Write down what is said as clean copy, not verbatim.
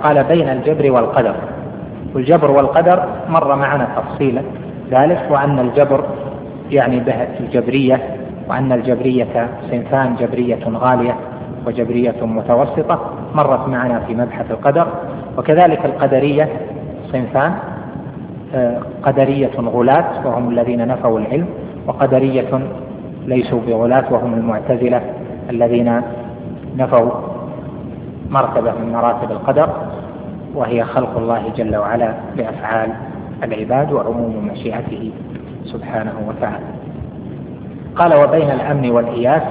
قال بين الجبر والقدر. والجبر والقدر مر معنا تفصيلا ذلك، وأن الجبر يعني به الجبرية، وأن الجبرية صنفان: جبرية غالية وجبرية متوسطة، مرت معنا في مبحث القدر. وكذلك القدرية صنفان: قدرية غلاة وهم الذين نفوا العلم، وقدرية ليسوا بغلاة وهم المعتزلة الذين نفوا مرتبة من مراتب القدر، وهي خلق الله جل وعلا بأفعال العباد وعموم مشيئته سبحانه وتعالى. قال: وبين الأمن والإياس